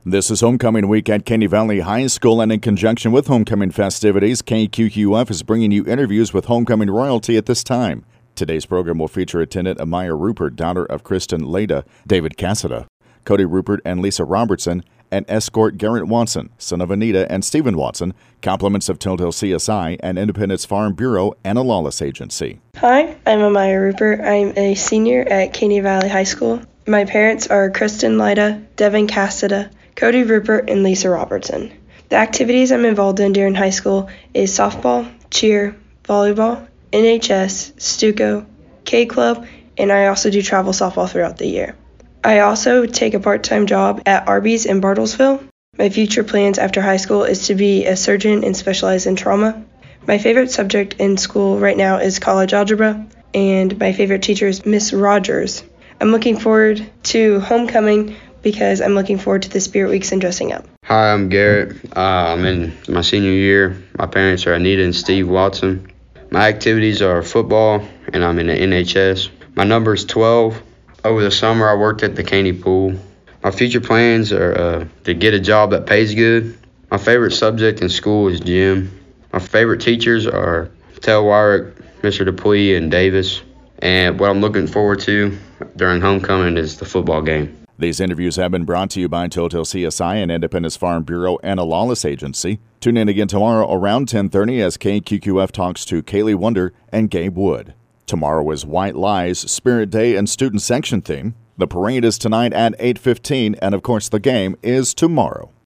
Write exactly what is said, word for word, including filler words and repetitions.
This is Homecoming Week at Caney Valley High School, and in conjunction with homecoming festivities, K Q Q F is bringing you interviews with homecoming royalty at this time. Today's program will feature attendant Amaya Rupert, daughter of Kristen Leda, David Cassada, Cody Rupert and Lisa Robertson, and escort Garrett Watson, son of Anita and Stephen Watson, compliments of Tilldale C S I and Independence Farm Bureau and a lawless agency. Hi, I'm Amaya Rupert. I'm a senior at Caney Valley High School. My parents are Kristen Leda, Devin Cassada, Cody Rupert, and Lisa Robertson. The activities I'm involved in during high school is softball, cheer, volleyball, N H S, Stuco, K-Club, and I also do travel softball throughout the year. I also take a part-time job at Arby's in Bartlesville. My future plans after high school is to be a surgeon and specialize in trauma. My favorite subject in school right now is college algebra, and my favorite teacher is Miss Rogers. I'm looking forward to homecoming because I'm looking forward to the Spirit Weeks and dressing up. Hi, I'm Garrett. Uh, I'm in my senior year. My parents are Anita and Steve Watson. My activities are football, and I'm in the N H S. My number is twelve. Over the summer, I worked at the Caney Pool. My future plans are uh, to get a job that pays good. My favorite subject in school is gym. My favorite teachers are Tel Wyrick, Mister Dupuy, and Davis. And what I'm looking forward to during homecoming is the football game. These interviews have been brought to you by Tilldale C S I and Independence Farm Bureau and a lawless agency. Tune in again tomorrow around ten thirty as K Q Q F talks to Kaylee Wonder and Gabe Wood. Tomorrow is White Lies, Spirit Day, and Student Section theme. The parade is tonight at eight fifteen, and of course the game is tomorrow.